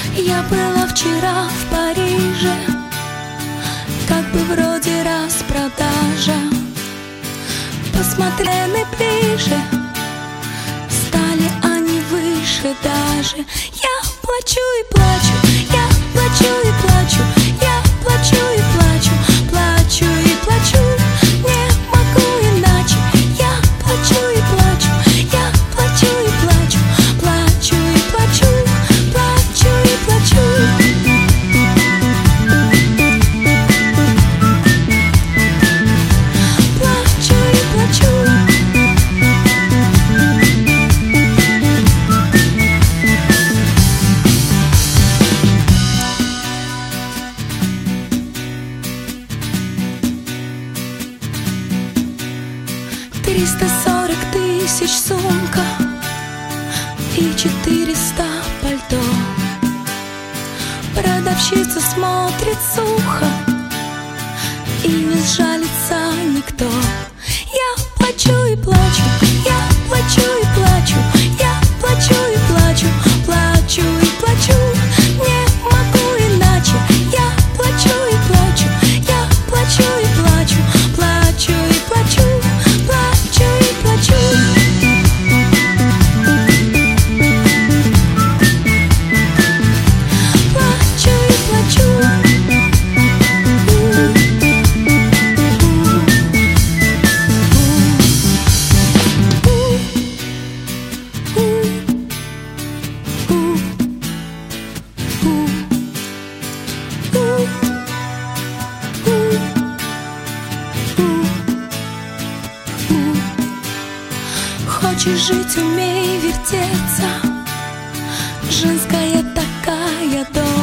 Я была вчера в Париже, как бы вроде распродажа. Посмотрены ближе, стали они выше даже. Я плачу и плачу, я плачу и плачу, я плачу и плачу, плачу и плачу, не могу иначе. Я плачу и плачу, я плачу и плачу, плачу и плачу, плачу и плачу. Плачу и плачу. 340 тысяч сумка и 400 пальто. Продавщица смотрит сухо, и не сжалится никто. Я плачу и плачу, я плачу и плачу, я плачу и плачу, плачу и плачу, не могу иначе. Я плачу и плачу, я плачу и плачу, плачу и плачу, плачу и плачу. Плачу и плачу. Хочешь жить, умей вертеться, женская такая доля.